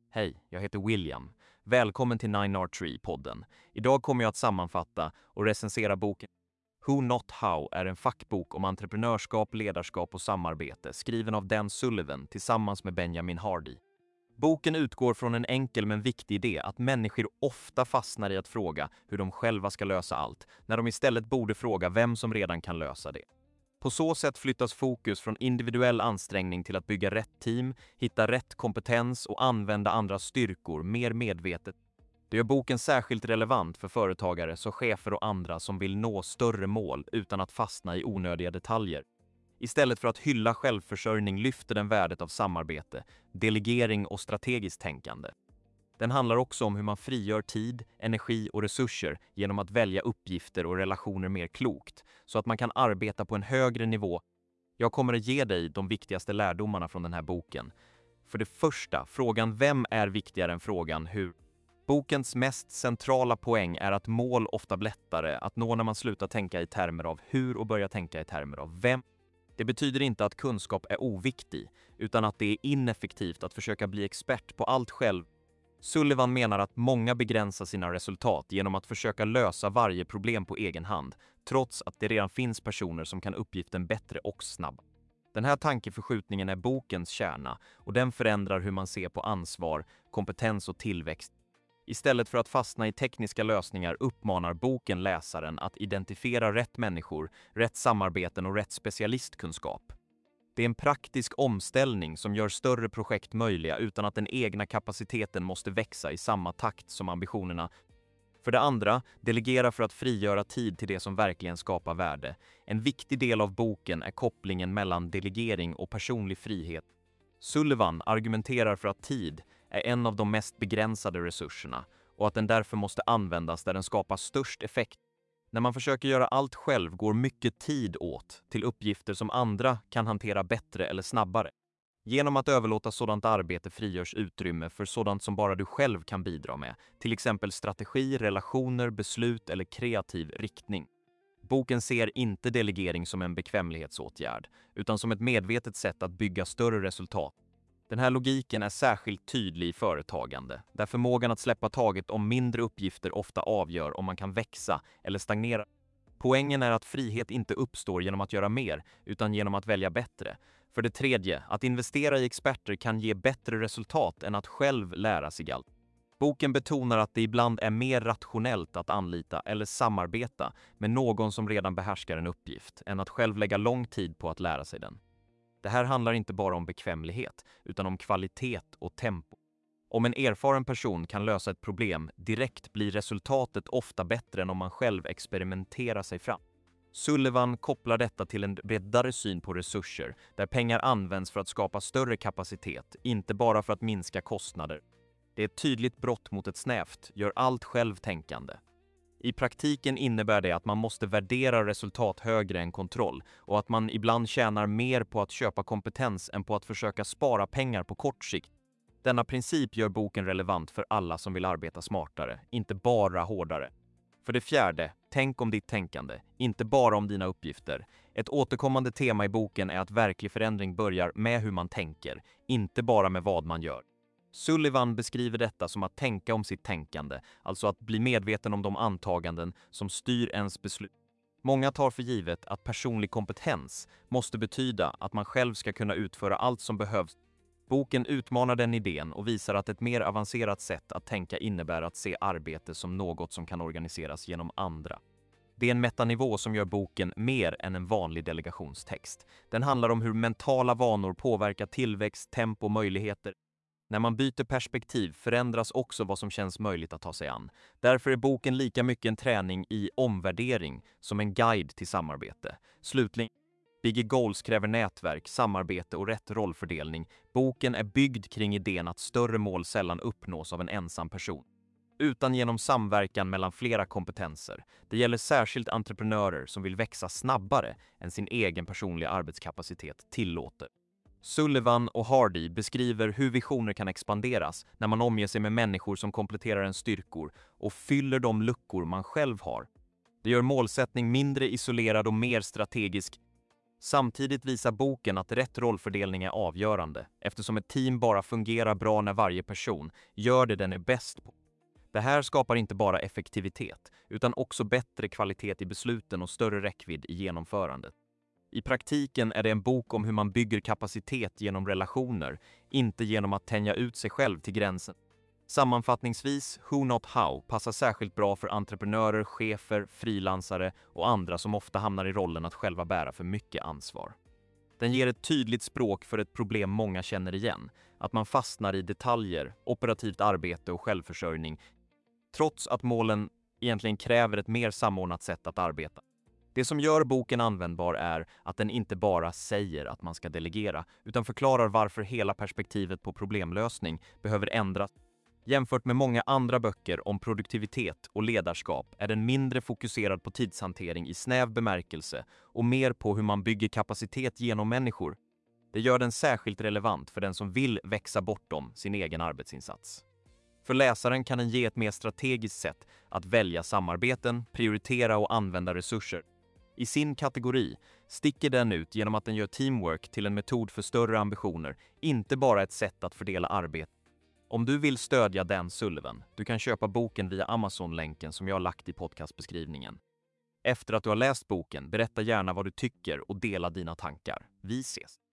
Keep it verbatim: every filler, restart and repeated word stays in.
Hej, jag heter William. Välkommen till nine R tre-podden. Idag kommer jag att sammanfatta och recensera boken Who Not How är en fackbok om entreprenörskap, ledarskap och samarbete skriven av Dan Sullivan tillsammans med Benjamin Hardy. Boken utgår från en enkel men viktig idé att människor ofta fastnar i att fråga hur de själva ska lösa allt, när de istället borde fråga vem som redan kan lösa det. På så sätt flyttas fokus från individuell ansträngning till att bygga rätt team, hitta rätt kompetens och använda andras styrkor mer medvetet. Det gör boken särskilt relevant för företagare som chefer och andra som vill nå större mål utan att fastna i onödiga detaljer. Istället för att hylla självförsörjning lyfter den värdet av samarbete, delegering och strategiskt tänkande. Den handlar också om hur man frigör tid, energi och resurser genom att välja uppgifter och relationer mer klokt, så att man kan arbeta på en högre nivå. Jag kommer att ge dig de viktigaste lärdomarna från den här boken. För det första, frågan vem är viktigare än frågan hur. Bokens mest centrala poäng är att mål ofta blir lättare att nå när man slutar tänka i termer av hur och börjar tänka i termer av vem. Det betyder inte att kunskap är oviktig, utan att det är ineffektivt att försöka bli expert på allt själv. Sullivan menar att många begränsar sina resultat genom att försöka lösa varje problem på egen hand, trots att det redan finns personer som kan uppgiften bättre och snabb. Den här tankeförskjutningen är bokens kärna och den förändrar hur man ser på ansvar, kompetens och tillväxt. Istället för att fastna i tekniska lösningar uppmanar boken läsaren att identifiera rätt människor, rätt samarbeten och rätt specialistkunskap. Det är en praktisk omställning som gör större projekt möjliga utan att den egna kapaciteten måste växa i samma takt som ambitionerna. För det andra, delegera för att frigöra tid till det som verkligen skapar värde. En viktig del av boken är kopplingen mellan delegering och personlig frihet. Sullivan argumenterar för att tid är en av de mest begränsade resurserna och att den därför måste användas där den skapar störst effekt. När man försöker göra allt själv går mycket tid åt till uppgifter som andra kan hantera bättre eller snabbare. Genom att överlåta sådant arbete frigörs utrymme för sådant som bara du själv kan bidra med, till exempel strategi, relationer, beslut eller kreativ riktning. Boken ser inte delegering som en bekvämlighetsåtgärd, utan som ett medvetet sätt att bygga större resultat. Den här logiken är särskilt tydlig i företagande, där förmågan att släppa taget om mindre uppgifter ofta avgör om man kan växa eller stagnera. Poängen är att frihet inte uppstår genom att göra mer, utan genom att välja bättre. För det tredje, att investera i experter kan ge bättre resultat än att själv lära sig allt. Boken betonar att det ibland är mer rationellt att anlita eller samarbeta med någon som redan behärskar en uppgift, än att själv lägga lång tid på att lära sig den. Det här handlar inte bara om bekvämlighet, utan om kvalitet och tempo. Om en erfaren person kan lösa ett problem direkt blir resultatet ofta bättre än om man själv experimenterar sig fram. Sullivan kopplar detta till en bredare syn på resurser, där pengar används för att skapa större kapacitet, inte bara för att minska kostnader. Det är ett tydligt brott mot ett snävt, gör allt självtänkande. I praktiken innebär det att man måste värdera resultat högre än kontroll och att man ibland tjänar mer på att köpa kompetens än på att försöka spara pengar på kort sikt. Denna princip gör boken relevant för alla som vill arbeta smartare, inte bara hårdare. För det fjärde, tänk om ditt tänkande, inte bara om dina uppgifter. Ett återkommande tema i boken är att verklig förändring börjar med hur man tänker, inte bara med vad man gör. Sullivan beskriver detta som att tänka om sitt tänkande, alltså att bli medveten om de antaganden som styr ens beslut. Många tar för givet att personlig kompetens måste betyda att man själv ska kunna utföra allt som behövs. Boken utmanar den idén och visar att ett mer avancerat sätt att tänka innebär att se arbete som något som kan organiseras genom andra. Det är en metanivå som gör boken mer än en vanlig delegationstext. Den handlar om hur mentala vanor påverkar tillväxt, tempo och möjligheter. När man byter perspektiv förändras också vad som känns möjligt att ta sig an. Därför är boken lika mycket en träning i omvärdering som en guide till samarbete. Slutligen, Bigger Goals kräver nätverk, samarbete och rätt rollfördelning. Boken är byggd kring idén att större mål sällan uppnås av en ensam person, utan genom samverkan mellan flera kompetenser. Det gäller särskilt entreprenörer som vill växa snabbare än sin egen personliga arbetskapacitet tillåter. Sullivan och Hardy beskriver hur visioner kan expanderas när man omger sig med människor som kompletterar ens styrkor och fyller de luckor man själv har. Det gör målsättning mindre isolerad och mer strategisk. Samtidigt visar boken att rätt rollfördelning är avgörande, eftersom ett team bara fungerar bra när varje person gör det den är bäst på. Det här skapar inte bara effektivitet, utan också bättre kvalitet i besluten och större räckvidd i genomförandet. I praktiken är det en bok om hur man bygger kapacitet genom relationer, inte genom att tänja ut sig själv till gränsen. Sammanfattningsvis, Who Not How passar särskilt bra för entreprenörer, chefer, frilansare och andra som ofta hamnar i rollen att själva bära för mycket ansvar. Den ger ett tydligt språk för ett problem många känner igen, att man fastnar i detaljer, operativt arbete och självförsörjning, trots att målen egentligen kräver ett mer samordnat sätt att arbeta. Det som gör boken användbar är att den inte bara säger att man ska delegera, utan förklarar varför hela perspektivet på problemlösning behöver ändras. Jämfört med många andra böcker om produktivitet och ledarskap är den mindre fokuserad på tidshantering i snäv bemärkelse och mer på hur man bygger kapacitet genom människor. Det gör den särskilt relevant för den som vill växa bortom sin egen arbetsinsats. För läsaren kan den ge ett mer strategiskt sätt att välja samarbeten, prioritera och använda resurser. I sin kategori sticker den ut genom att den gör teamwork till en metod för större ambitioner, inte bara ett sätt att fördela arbete. Om du vill stödja Dan Sullivan, du kan köpa boken via Amazon-länken som jag har lagt i podcastbeskrivningen. Efter att du har läst boken, berätta gärna vad du tycker och dela dina tankar. Vi ses!